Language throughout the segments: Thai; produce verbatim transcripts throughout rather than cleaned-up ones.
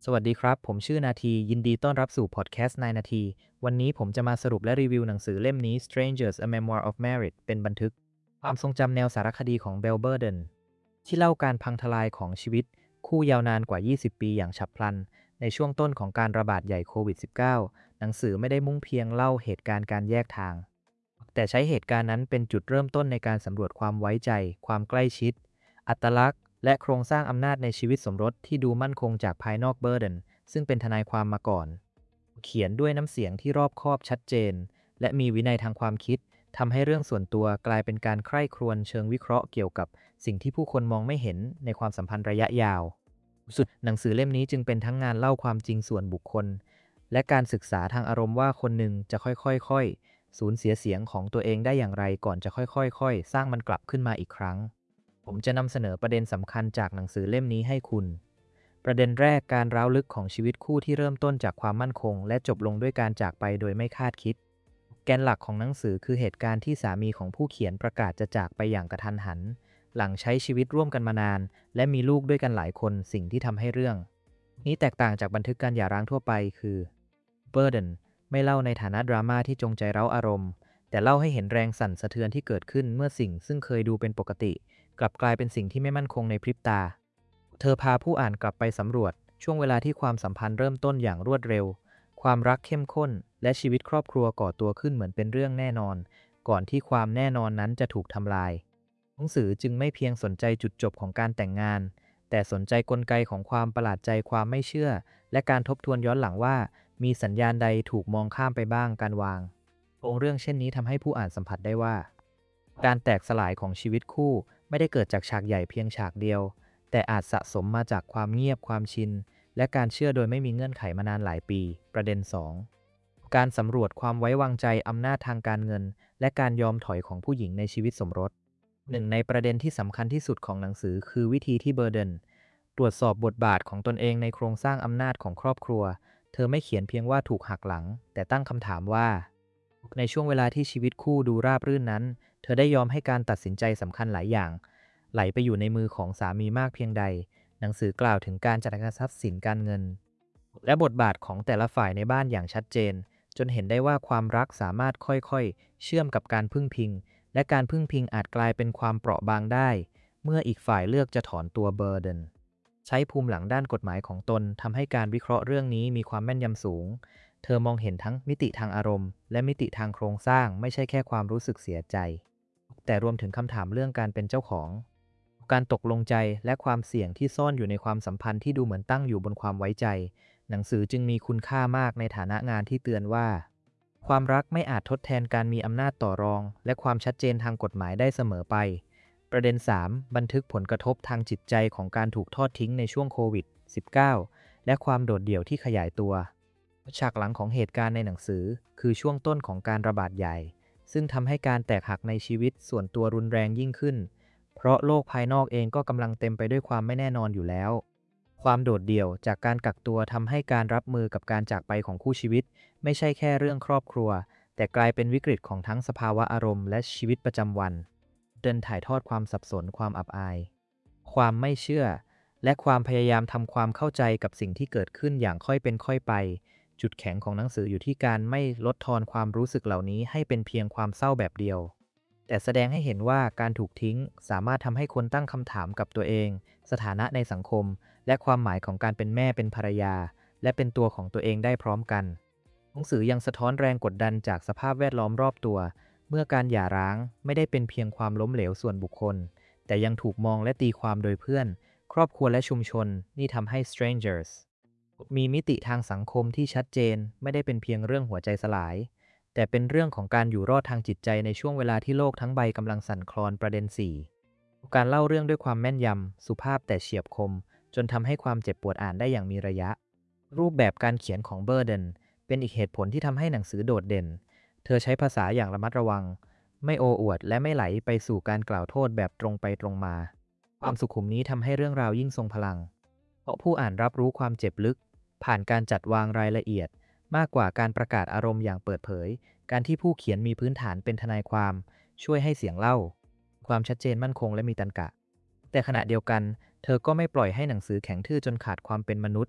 สวัสดีครับ ผมชื่อนาทียินดีต้อนรับสู่พอดแคสต์นายนาทีวันนี้ผมจะมาสรุปและรีวิวหนังสือเล่มนี้ Strangers: A Memoir of Merit เป็นบันทึกความทรงจำแนวสารคดีของเบลเบอร์เดนที่เล่าการพังทลายของชีวิตคู่ยาวนานกว่า ยี่สิบ ปีอย่างฉับพลันในช่วงต้นของการระบาดใหญ่โควิด สิบเก้า หนังสือไม่ได้มุ่งเพียงเล่าเหตุการณ์การแยกทางแต่ใช้เหตุการณ์นั้นเป็นจุดเริ่มต้นในการสำรวจความไว้ใจความใกล้ชิดอัตลักษณ์และโครงสร้างอำนาจในชีวิตสมรสที่ดูมั่นคงจากภายนอกเบอร์เดนซึ่งเป็นทนายความมาก่อน เขียนด้วยน้ำเสียงที่รอบคอบชัดเจน และมีวินัยทางความคิด ทำให้เรื่องส่วนตัวกลายเป็นการใคร่ครวญเชิงวิเคราะห์เกี่ยวกับสิ่งที่ผู้คนมองไม่เห็นในความสัมพันธ์ระยะยาว สุดหนังสือเล่มนี้จึงเป็นทั้งงานเล่าความจริงส่วนบุคคล และการศึกษาทางอารมณ์ว่าคนหนึ่งจะค่อยๆสูญเสียเสียงของตัวเองได้อย่างไรก่อนจะค่อยๆสร้างมันกลับขึ้นมาอีกครั้ง ผมจะนำเสนอประเด็นสำคัญจากหนังสือเล่มนี้ให้คุณ ประเด็นแรกการร้าวลึกของชีวิตคู่ที่เริ่มต้นจากความมั่นคงและจบลงด้วยการจากไปโดยไม่คาดคิดแกนหลักของหนังสือคือเหตุการณ์ที่สามีของผู้เขียนประกาศจะจากไปอย่างกระทันหันหลังใช้ชีวิตร่วมกันมานานและมีลูกด้วยกันหลายคนสิ่งที่ทำให้เรื่องนี้แตกต่างจากบันทึกการหย่าร้างทั่วไปคือเบอร์เดนไม่เล่าในฐานะดราม่าที่จงใจเร้าอารมณ์แต่เล่าให้เห็นแรงสั่นสะเทือนที่เกิดขึ้นเมื่อสิ่งซึ่งเคยดูเป็นปกติกลับกลายเป็นสิ่งที่ไม่มั่นคงในพริบตาเธอพาผู้อ่านกลับไปสำรวจช่วงเวลาที่ความสัมพันธ์เริ่มต้นอย่างรวดเร็วความรักเข้มข้นและชีวิตครอบครัวก่อตัวขึ้นเหมือนเป็นเรื่องแน่นอนก่อนที่ความแน่นอนนั้นจะถูกทำลายหนังสือจึงไม่เพียงสนใจจุดจบของการแต่งงานแต่สนใจกลไกของความประหลาดใจความไม่เชื่อและการทบทวนย้อนหลังว่ามีสัญญาณใดถูกมองข้ามไปบ้างการวางองค์เรื่องเช่นนี้ทำให้ผู้อ่านสัมผัสได้ว่าการแตกสลายของชีวิตคู่ไม่ได้เกิดจากฉากใหญ่เพียงฉากเดียวแต่อาจสะสมมาจากความเงียบความชินและการเชื่อโดยไม่มีเงื่อนไขมานานหลายปีประเด็นสองการสำรวจความไว้วางใจอำนาจทางการเงินและการยอมถอยของผู้หญิงในชีวิตสมรสหนึ่งในประเด็นที่สำคัญที่สุดของหนังสือคือวิธีที่เบอร์เดนตรวจสอบบทบาทของตนเองในโครงสร้างอำนาจของครอบครัวเธอไม่เขียนเพียงว่าถูกหักหลังแต่ตั้งคำถามว่าในช่วงเวลาที่ชีวิตคู่ดูราบรื่นนั้นเธอได้ยอมให้การตัดสินใจสำคัญหลายอย่างไหลไปอยู่ในมือของสามีมากเพียงใดหนังสือกล่าวถึงการจัดการทรัพย์สินการเงินและบทบาทของแต่ละฝ่ายในบ้านอย่างชัดเจนจนเห็นได้ว่าความรักสามารถค่อยๆเชื่อมกับการพึ่งพิงและการพึ่งพิงอาจกลายเป็นความเปราะบางได้เมื่ออีกฝ่ายเลือกจะถอนตัวเบอร์เดนใช้ภูมิหลังด้านกฎหมายของตนทำให้การวิเคราะห์เรื่องนี้มีความแม่นยำสูงเธอมองเห็นทั้งมิติทางอารมณ์และมิติทางโครงสร้างไม่ใช่แค่ความรู้สึกเสียใจแต่รวมถึงคำถามเรื่องการเป็นเจ้าของการตกลงใจและความเสี่ยงที่ซ่อนอยู่ในความสัมพันธ์ที่ดูเหมือนตั้งอยู่บนความไว้ใจหนังสือจึงมีคุณค่ามากในฐานะงานที่เตือนว่าความรักไม่อาจทดแทนการมีอำนาจต่อรองและความชัดเจนทางกฎหมายได้เสมอไปประเด็นสามบันทึกผลกระทบทางจิตใจของการถูกทอดทิ้งในช่วงโควิด สิบเก้า และความโดดเดี่ยวที่ขยายตัวฉากหลังของเหตุการณ์ในหนังสือคือช่วงต้นของการระบาดใหญ่ซึ่งทำให้การแตกหักในชีวิตส่วนตัวรุนแรงยิ่งขึ้นเพราะโลกภายนอกเองก็กำลังเต็มไปด้วยความไม่แน่นอนอยู่แล้วความโดดเดี่ยวจากการกักตัวทำให้การรับมือกับการจากไปของคู่ชีวิตไม่ใช่แค่เรื่องครอบครัวแต่กลายเป็นวิกฤตของทั้งสภาวะอารมณ์และชีวิตประจำวันเดินถ่ายทอดความสับสนความอับอายความไม่เชื่อและความพยายามทำความเข้าใจกับสิ่งที่เกิดขึ้นอย่างค่อยเป็นค่อยไปจุดแข็งของหนังสืออยู่ที่การไม่ลดทอนความรู้สึกเหล่านี้ให้เป็นเพียงความเศร้าแบบเดียวแต่แสดงให้เห็นว่าการถูกทิ้งสามารถทำให้คนตั้งคำถามกับตัวเองสถานะในสังคมและความหมายของการเป็นแม่เป็นภรรยาและเป็นตัวของตัวเองได้พร้อมกันหนังสือยังสะท้อนแรงกดดันจากสภาพแวดล้อมรอบตัวเมื่อการหย่าร้างไม่ได้เป็นเพียงความล้มเหลวส่วนบุคคลแต่ยังถูกมองและตีความโดยเพื่อนครอบครัวและชุมชนนี่ทำให้ Strangers มีมิติทางสังคมที่ชัดเจนไม่ได้เป็นเพียงเรื่องหัวใจสลายแต่เป็นเรื่องของการอยู่รอดทางจิตใจในช่วงเวลาที่โลกทั้งใบกำลังสั่นคลอนประเด็นสี่การเล่าเรื่องด้วยความแม่นยำสุภาพแต่เฉียบคมจนทำให้ความเจ็บปวดอ่านได้อย่างมีระยะรูปแบบการเขียนของเบอร์เดนเป็นอีกเหตุผลที่ทำให้หนังสือโดดเด่นเธอใช้ภาษาอย่างระมัดระวังไม่โอ้อวดและไม่ไหลไปสู่การกล่าวโทษแบบตรงไปตรงมาความสุขุมนี้ทำให้เรื่องราวยิ่งทรงพลังเพราะผู้อ่านรับรู้ความเจ็บลึกผ่านการจัดวางรายละเอียดมากกว่าการประกาศอารมณ์อย่างเปิดเผยการที่ผู้เขียนมีพื้นฐานเป็นทนายความช่วยให้เสียงเล่าความชัดเจนมั่นคงและมีตรรกะแต่ขณะเดียวกันเธอก็ไม่ปล่อยให้หนังสือแข็งทื่อจนขาดความเป็นมนุษย์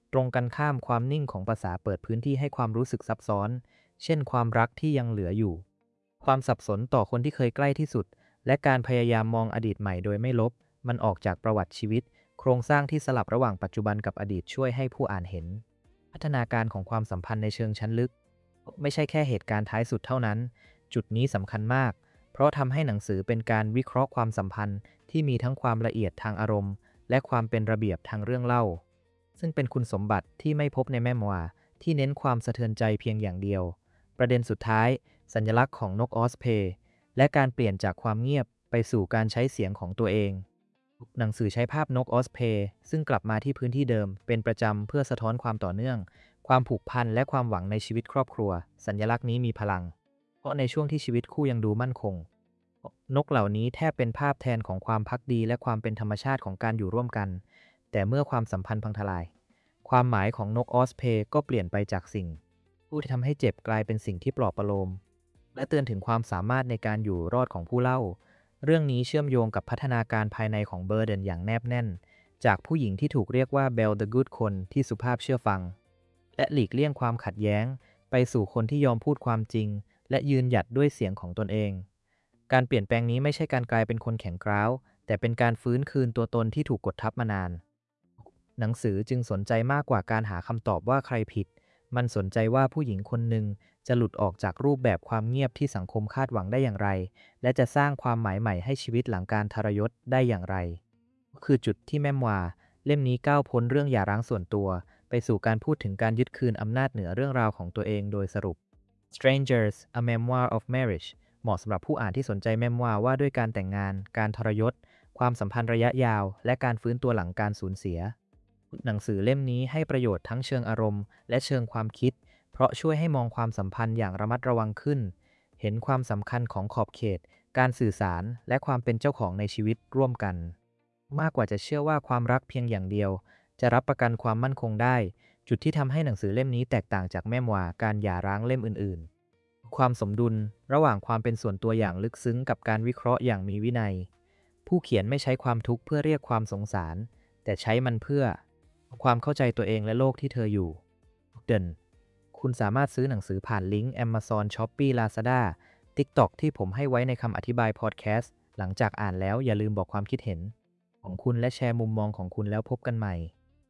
ตรงกันข้ามความนิ่งของภาษาเปิดพื้นที่ให้ความรู้สึกซับซ้อน เช่นความรักที่ยังเหลืออยู่ ความสับสนต่อคนที่เคยใกล้ที่สุด และการพยายามมองอดีตใหม่โดยไม่ลบ มันออกจากประวัติชีวิต โครงสร้างที่สลับระหว่างปัจจุบันกับอดีตช่วยให้ผู้อ่านเห็น พัฒนาการของความสัมพันธ์ในเชิงชั้นลึก ไม่ใช่แค่เหตุการณ์ท้ายสุดเท่านั้น จุดนี้สำคัญมาก เพราะทำให้หนังสือเป็นการวิเคราะห์ความสัมพันธ์ที่มีทั้งความละเอียดทางอารมณ์ และความเป็นระเบียบทางเรื่องเล่า ซึ่งเป็นคุณสมบัติที่ไม่พบในแมมวาที่เน้นความสะเทือนใจเพียงอย่างเดียว ประเด็นสุดท้าย สัญลักษณ์ของนกออสเพย์และการเปลี่ยนจากความเงียบไปสู่การใช้เสียงของตัวเอง หนังสือใช้ภาพนกออสเพย์ซึ่งกลับมาที่พื้นที่เดิมเป็นประจำเพื่อสะท้อนความต่อเนื่อง ความผูกพันและความหวังในชีวิตครอบครัว สัญลักษณ์นี้มีพลัง เพราะในช่วงที่ชีวิตคู่ยังดูมั่นคง นกเหล่านี้แทบเป็นภาพแทนของความภักดีและความเป็นธรรมชาติของการอยู่ร่วมกัน แต่เมื่อความสัมพันธ์พังทลาย ความหมายของนกออสเพย์ก็เปลี่ยนไปจากสิ่งผู้ที่ทำให้เจ็บกลายเป็นสิ่งที่ปลอบประโลม และเตือนถึงความสามารถในการอยู่รอดของผู้เล่า เรื่องนี้เชื่อมโยงกับพัฒนาการภายในของเบอร์เดนอย่างแนบแน่น จากผู้หญิงที่ถูกเรียกว่าเบล the good คนที่สุภาพเชื่อฟัง และหลีกเลี่ยงความขัดแย้งไปสู่คนที่ยอมพูดความจริง และยืนหยัดด้วยเสียงของตนเอง การเปลี่ยนแปลงนี้ไม่ใช่การกลายเป็นคนแข็งกร้าว แต่เป็นการฟื้นคืนตัวตนที่ถูกกดทับมานาน หนังสือจึงสนใจมากกว่าการหาคำตอบว่าใครผิด มันสนใจว่าผู้หญิงคนหนึ่งจะหลุดออกจากรูปแบบความเงียบที่สังคมคาดหวังได้อย่างไร และจะสร้างความหมายใหม่ให้ชีวิตหลังการทรยศได้อย่างไร คือจุดที่แมมวาเล่มนี้ก้าวพ้นเรื่องหย่าร้างส่วนตัวไปสู่การพูดถึงการยึดคืนอำนาจเหนือเรื่องราวของตัวเองโดยสรุป Strangers A Memoir of Marriage เหมาะสำหรับผู้อ่านที่สนใจแมมวาว่าด้วยการแต่งงาน การทรยศ ความสัมพันธ์ระยะยาว และการฟื้นตัวหลังการสูญเสีย หนังสือเล่มนี้ให้ประโยชน์ทั้งเชิงอารมณ์และเชิงความคิด เพราะช่วยให้มองความสัมพันธ์อย่างระมัดระวังขึ้น เห็นความสำคัญของขอบเขต การสื่อสาร และความเป็นเจ้าของในชีวิตร่วมกัน มากกว่าจะเชื่อว่าความรักเพียงอย่างเดียวจะรับประกันความมั่นคงได้ จุดที่ทำให้หนังสือเล่มนี้แตกต่างจากแมมวาการหย่าร้างเล่มอื่นๆ ความสมดุลระหว่างความเป็นส่วนตัวอย่างลึกซึ้งกับการวิเคราะห์อย่างมีวินัย ผู้เขียนไม่ใช้ความทุกข์เพื่อเรียกความสงสาร แต่ใช้มันเพื่อความเข้าใจตัวเองและโลกที่เธออยู่เดินคุณสามารถซื้อหนังสือผ่านลิงก์ Amazon Shopee Lazada TikTok ที่ผมให้ไว้ในคำอธิบายพอดแคสต์หลังจากอ่านแล้วอย่าลืมบอกความคิดเห็นของคุณและแชร์มุมมองของคุณแล้วพบกันใหม่